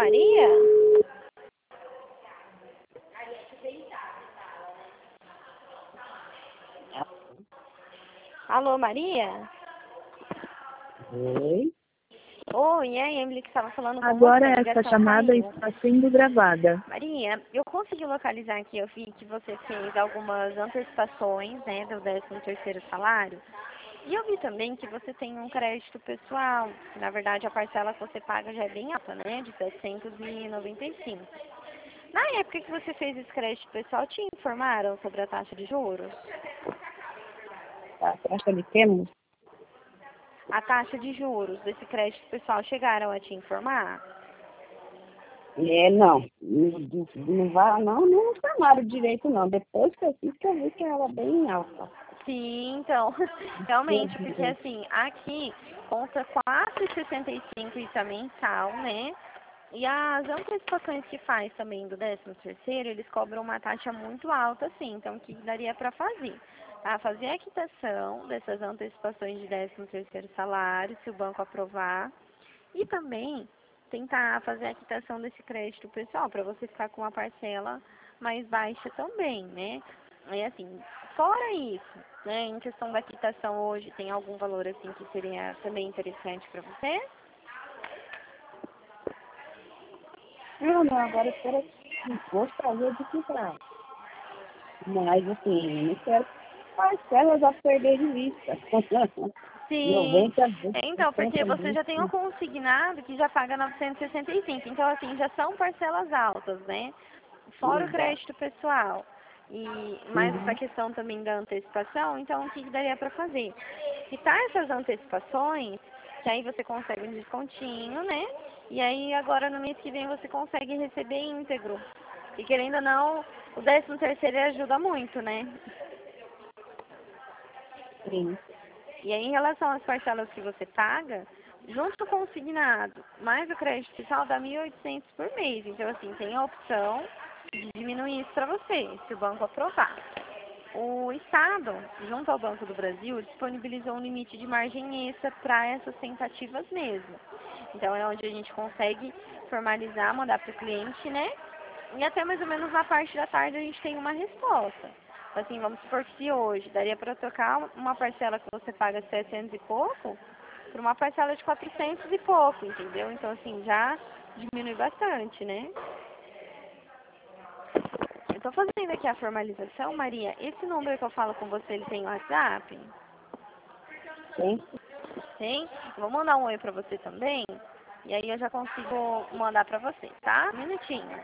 Maria? Alô, Maria? Oi. Oi, é a Emily que estava falando com Agora você. A essa ligação chamada caiu. está sendo gravada. Maria, eu consegui localizar aqui, eu vi que você fez algumas antecipações, né, do 13º salário. E eu vi também que você tem um crédito pessoal, que na verdade a parcela que você paga já é bem alta, né, de 795. Na época que você fez esse crédito pessoal, te informaram sobre a taxa de juros? A taxa de temos? A taxa de juros desse crédito pessoal chegaram a te informar? Não. Não vai, não chamaram direito, não. Depois que eu fiz, que eu vi que ela é bem alta. Sim, então, realmente, porque assim, aqui conta 4,65 isso é mensal, né? E as antecipações que faz também do 13º, eles cobram uma taxa muito alta, assim, então o que daria para fazer? Tá? Fazer a quitação dessas antecipações de 13º salário, se o banco aprovar, e também tentar fazer a quitação desse crédito pessoal, para você ficar com uma parcela mais baixa também, né? E assim, fora isso, né, em questão da quitação hoje, tem algum valor assim que seria também interessante para você? Não, agora eu quero, gostaria de quitar. Mas, assim, não quero parcelas a perder de vista. Sim, 90, então, porque 60, você já tem um 20. consignado que já paga 965, então assim, já são parcelas altas, né? Fora o Exato. crédito pessoal. E mais essa Uhum. questão também da antecipação, então o que daria para fazer? Quitar essas antecipações, que aí você consegue um descontinho, né? E aí agora no mês que vem você consegue receber íntegro. E querendo ou não, o 13º ajuda muito, né? Sim. E aí, em relação às parcelas que você paga, junto com o consignado, mais o crédito fiscal, dá 1.800 por mês. Então, assim, tem a opção de diminuir isso para você, se o banco aprovar. O Estado, junto ao Banco do Brasil, disponibilizou um limite de margem extra para essas tentativas mesmo. Então, é onde a gente consegue formalizar, mandar para o cliente, né? E até mais ou menos na parte da tarde a gente tem uma resposta. Assim, vamos supor que se hoje daria para trocar uma parcela que você paga 700 e pouco por uma parcela de 400 e pouco, entendeu? Então, assim, já diminui bastante, né? Eu tô fazendo aqui a formalização, Maria. Esse número que eu falo com você, ele tem WhatsApp? Sim. Tem? Eu vou mandar um oi pra você também. E aí eu já consigo mandar pra você, tá? Um minutinho.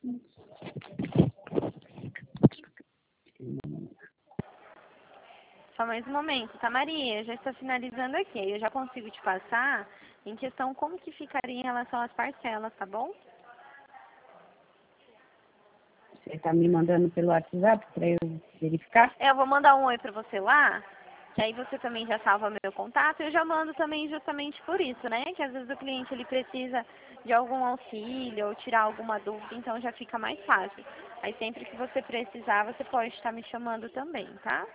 Só mais um momento, tá, Maria? Já está finalizando aqui. Eu já consigo te passar em questão como que ficaria em relação às parcelas, tá bom? Você tá me mandando pelo WhatsApp para eu verificar? Eu vou mandar um oi pra você lá, que aí você também já salva meu contato. Eu já mando também justamente por isso, né? Que às vezes o cliente ele precisa de algum auxílio ou tirar alguma dúvida, então já fica mais fácil. Aí sempre que você precisar, você pode estar me chamando também, tá?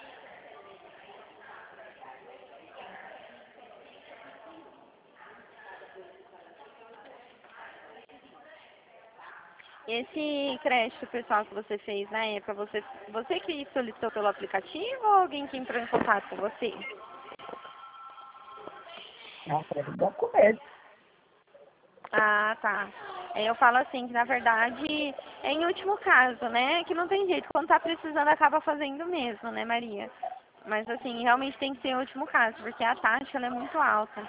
Esse crédito pessoal que você fez na época, você que solicitou pelo aplicativo ou alguém que entrou em contato com você? Através do documento. Ah, tá. Eu falo assim, que na verdade é em último caso, né? Que não tem jeito, quando tá precisando acaba fazendo mesmo, né, Maria? Mas assim, realmente tem que ser em último caso, porque a taxa ela é muito alta.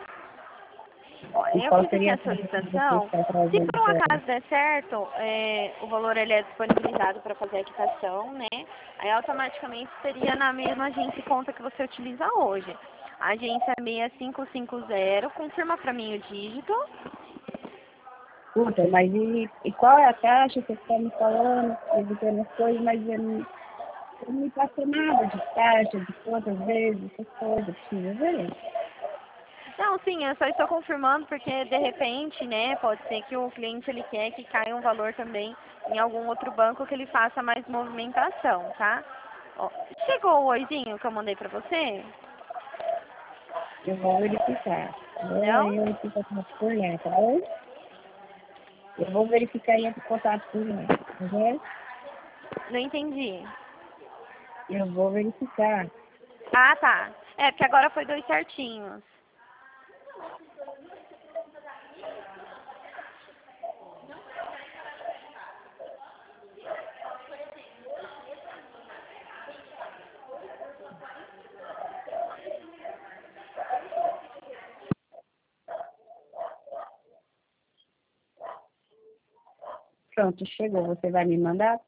Ó, E eu qual fiz aqui seria a a taxa que você solicitação. está Se trazendo por um agora? acaso der certo, o valor ele é disponibilizado para fazer a quitação, né? Aí automaticamente seria na mesma agência e conta que você utiliza hoje. A agência 6550, confirma para mim o dígito. Puta, mas e qual é a taxa que você está me falando? Evitando as coisas, mas eu não me passa nada de taxa, de quantas vezes, essas coisas, precisa ver. Não, sim, eu só estou confirmando porque de repente, né, pode ser que o cliente ele quer que caia um valor também em algum outro banco que ele faça mais movimentação, tá? Ó, chegou o oizinho que eu mandei pra você? Eu vou verificar. Não? Eu entro em contato por lá, tá bom? Eu vou verificar e entro em contato por lá, tá bom? Não entendi. Eu vou verificar. Ah, tá. É, porque agora foi dois certinhos. Pronto, chegou. Você vai me mandar?